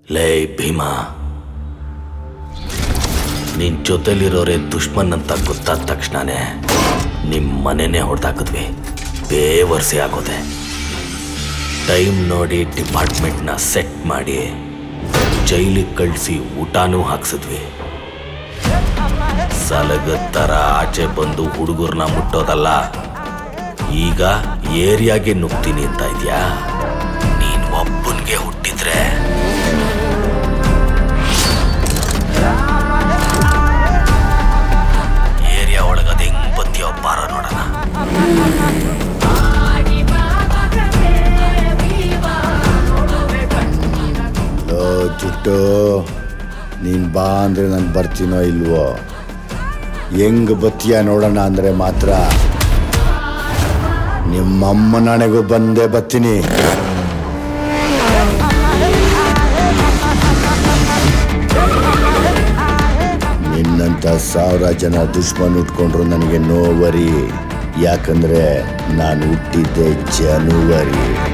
ಲೇ ಭೀಮಾ, ನಿನ್ ಜೊತೆಲಿರೋರೆ ದುಶ್ಮನ್ ಅಂತ ಗೊತ್ತಾದ ತಕ್ಷಣನೇ ನಿಮ್ಮ ಮನೆನೇ ಹೊಡೆದಾಕಿದ್ವಿ. ಬೇವರ್ಸಿ ಆಗೋದೆ. ಟೈಮ್ ನೋಡಿ ಡಿಪಾರ್ಟ್ಮೆಂಟ್ನ ಸೆಟ್ ಮಾಡಿ ಜೈಲಿಗೆ ಕಳಿಸಿ ಊಟನೂ ಹಾಕ್ಸಿದ್ವಿ. ಸಲಗದ ಥರ ಆಚೆ ಬಂದು ಹುಡುಗರನ್ನ ಮುಟ್ಟೋದಲ್ಲ, ಈಗ ಏರಿಯಾಗೆ ನುಗ್ತೀನಿ ಅಂತ ಇದೆಯಾ? ನೀನು ಒಬ್ಬನಿಗೆ ಹುಟ್ಟಿದ್ರೆ ಏರಿಯಾ ಒಳಗದೆ ಹೆಂಗ್ ಬತ್ತೀಯೋ ಬಾರೋ ನೋಡೋಣ. ಜುಟ್ಟು, ನೀನು ಬಾ ಅಂದರೆ ನಾನು ಬರ್ತೀನೋ ಇಲ್ವೋ? ಹೆಂಗ್ ಬತ್ತೀಯ ನೋಡೋಣ ಅಂದರೆ ಮಾತ್ರ ನಿಮ್ಮಮ್ಮ ನನಗೂ ಬಂದೇ ಬರ್ತೀನಿ. ನಿನ್ನಂಥ 1000 ಜನ ದುಶ್ಮನ್ ಉಟ್ಕೊಂಡ್ರು ನನಗೆ ನೋವರಿ. ಯಾಕಂದ್ರೆ ನಾನು ಹುಟ್ಟಿದ್ದೆ ಜನವರಿ.